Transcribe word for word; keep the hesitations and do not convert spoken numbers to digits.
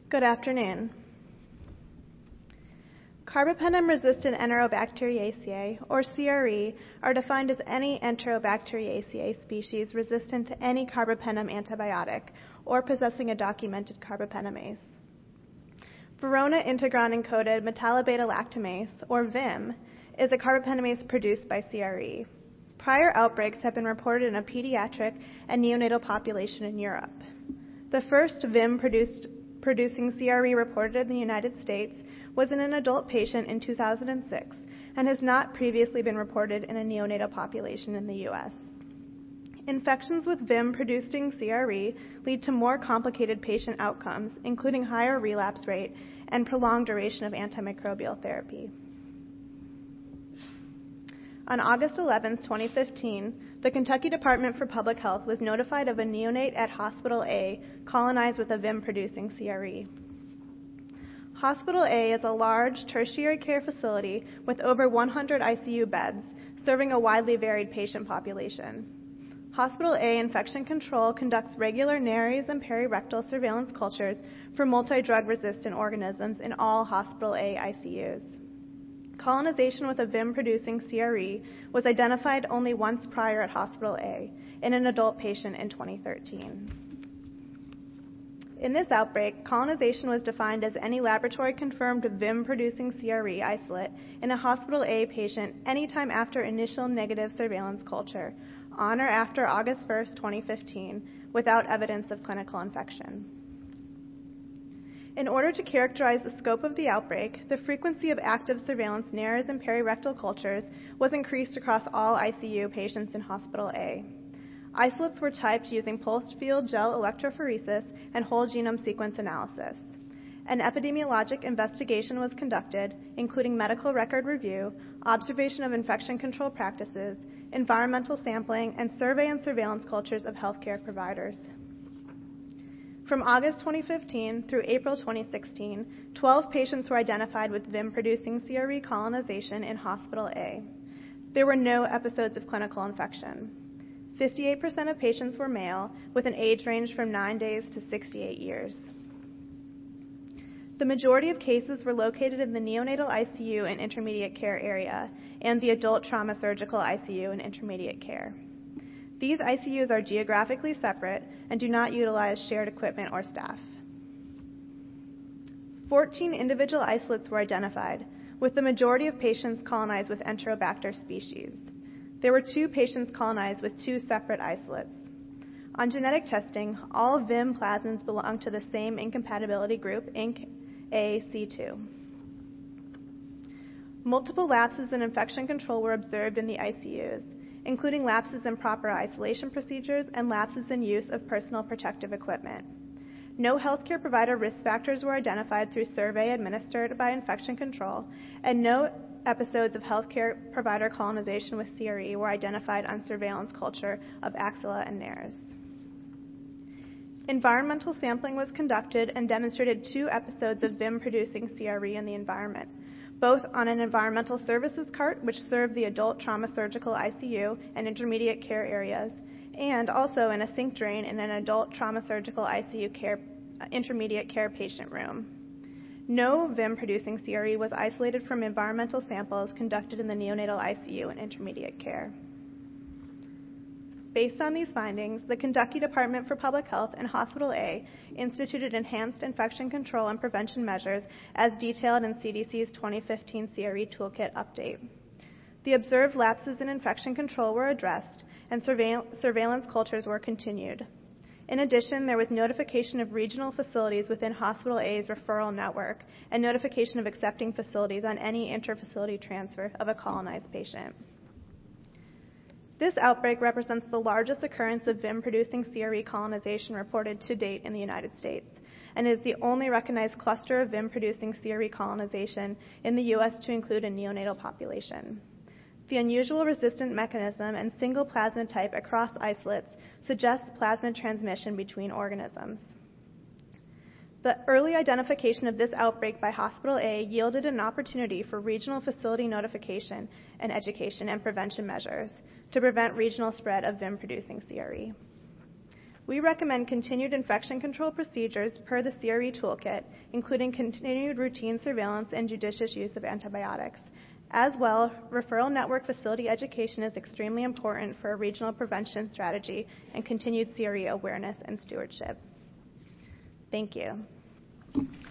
Good afternoon. Carbapenem-resistant Enterobacteriaceae, or C R E, are defined as any Enterobacteriaceae species resistant to any carbapenem antibiotic or possessing a documented carbapenemase. Verona integron-encoded metallobeta-lactamase, or V I M, is a carbapenemase produced by C R E. Prior outbreaks have been reported in a pediatric and neonatal population in Europe. The first V I M-produced producing C R E reported in the United States was in an adult patient in two thousand six and has not previously been reported in a neonatal population in the U S. Infections with V I M-producing C R E lead to more complicated patient outcomes, including higher relapse rate and prolonged duration of antimicrobial therapy. On August eleventh, twenty fifteen, the Kentucky Department for Public Health was notified of a neonate at Hospital A colonized with a V I M-producing C R E. Hospital A is a large tertiary care facility with over one hundred I C U beds, serving a widely varied patient population. Hospital A Infection Control conducts regular nares and perirectal surveillance cultures for multi-drug-resistant organisms in all Hospital A I C Us. Colonization with a V I M-producing C R E was identified only once prior at Hospital A, in an adult patient in twenty thirteen. In this outbreak, colonization was defined as any laboratory-confirmed V I M-producing C R E isolate in a Hospital A patient anytime after initial negative surveillance culture, on or after August first, twenty fifteen, without evidence of clinical infection. In order to characterize the scope of the outbreak, the frequency of active surveillance nares and perirectal cultures was increased across all I C U patients in Hospital A. Isolates were typed using pulsed field gel electrophoresis and whole genome sequence analysis. An epidemiologic investigation was conducted, including medical record review, observation of infection control practices, environmental sampling, and survey and surveillance cultures of healthcare providers. From August twenty fifteen through April twenty sixteen, twelve patients were identified with V I M-producing C R E colonization in Hospital A. There were no episodes of clinical infection. fifty-eight percent of patients were male, with an age range from nine days to sixty-eight years. The majority of cases were located in the neonatal I C U and intermediate care area, and the adult trauma surgical I C U and intermediate care. These I C Us are geographically separate and do not utilize shared equipment or staff. fourteen individual isolates were identified, with the majority of patients colonized with Enterobacter species. There were two patients colonized with two separate isolates. On genetic testing, all V I M plasmids belong to the same incompatibility group, I N C A C two. Multiple lapses in infection control were observed in the I C Us, including lapses in proper isolation procedures and lapses in use of personal protective equipment. No healthcare provider risk factors were identified through survey administered by infection control, and no episodes of healthcare provider colonization with C R E were identified on surveillance culture of axilla and nares. Environmental sampling was conducted and demonstrated two episodes of V I M-producing C R E in the environment, both on an environmental services cart, which served the adult trauma surgical I C U and intermediate care areas, and also in a sink drain in an adult trauma surgical I C U care, intermediate care patient room. No V I M-producing C R E was isolated from environmental samples conducted in the neonatal I C U and intermediate care. Based on these findings, the Kentucky Department for Public Health and Hospital A instituted enhanced infection control and prevention measures as detailed in C D C's twenty fifteen C R E Toolkit update. The observed lapses in infection control were addressed, and surveil- surveillance cultures were continued. In addition, there was notification of regional facilities within Hospital A's referral network and notification of accepting facilities on any interfacility transfer of a colonized patient. This outbreak represents the largest occurrence of V I M-producing C R E colonization reported to date in the United States, and is the only recognized cluster of V I M-producing C R E colonization in the U S to include a neonatal population. The unusual resistant mechanism and single plasmid type across isolates suggests plasmid transmission between organisms. The early identification of this outbreak by Hospital A yielded an opportunity for regional facility notification and education and prevention measures to prevent regional spread of V I M-producing C R E. We recommend continued infection control procedures per the C R E toolkit, including continued routine surveillance and judicious use of antibiotics. As well, referral network facility education is extremely important for a regional prevention strategy and continued C R E awareness and stewardship. Thank you.